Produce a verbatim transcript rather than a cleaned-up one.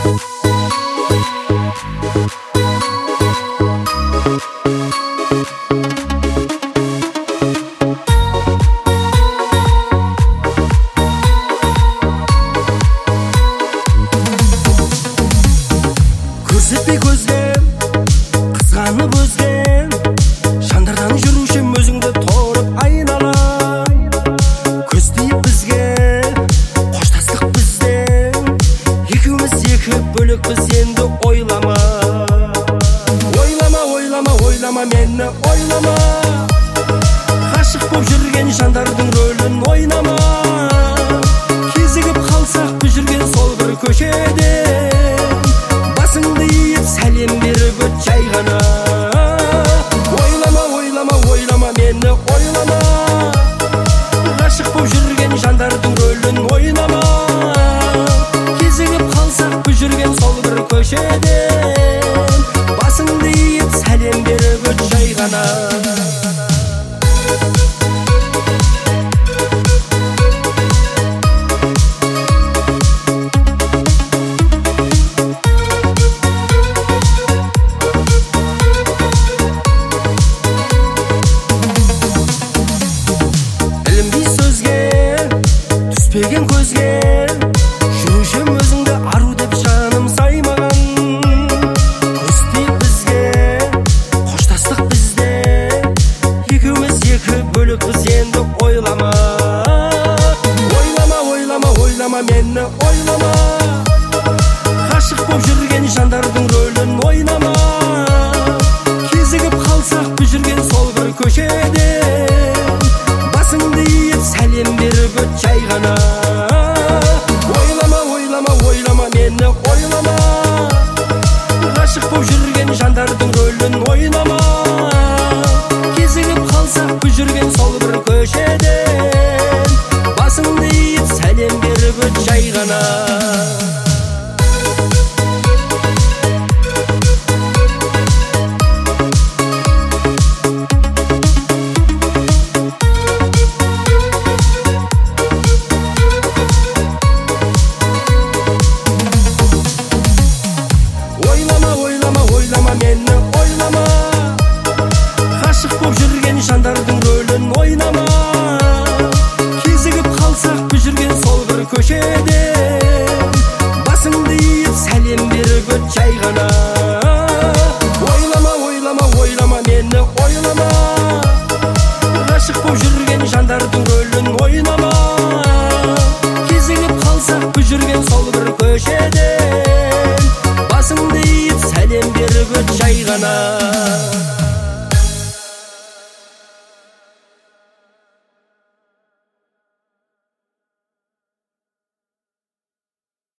Көрсетпей көзге қызғанып өзге жандардан жүрушім өзіңді торып айналам. Көз тиіп бізге қоштастық бізден, екеуміз екі бөлікпіз енді ойлама. Ойлама, ойлама, ойлама, мені ойлама. Ғашық боп жүрген жандардың рөлін ойнама. Кезігіп қалсақ біз жүрген сол бір көшеде, басыңды иіп сәлем беріп өт жай ғана. Ойлама, ойлама, ойлама, мені ойлама. Ғашық боп жүрген жандардың рөлін ойнама. Кезігіп қалсақ біз жүрген сол бір көшеде, басыңды иіп сәлем беріп өт жай ғана. Түспеген көзге жүрушім өзіңді ару деп жаным саймаған. Көз тиіп бізге қоштастық бізде, екеуміз екі бөлікпіз енді ойлама. Ойлама, ойлама, ойлама, мені ойлама. Ғашық боп жүрген жандардың рөлін ойнама. Кезігіп қалсақ біз жүрген сол бір көшеде, басыңды иіп сәлем беріп өт жай ғана. Ойлама, ойлама, ойлама, мені ойлама. Ғашық боп жүрген жандардың рөлін ойнама. Кезігіп қалсақ біз жүрген сол бір көшеде, басыңды иіп сәлем беріп өт жай ғана. Мені ойлама. Ғашық боп жүрген жандардың рөлін ойнама. Кезігіп қалсақ біз жүрген сол бір көшеде, басыңды иіп сәлем беріп өт жай ғана. Ойлама, ойлама, ойлама, мені ойлама. Ғашық боп жүрген жандардың рөлін ойнама. Кезігіп қалсақ біз жүрген сол бір көшеде, басыңды иіп сәлем беріп өт жай ғана.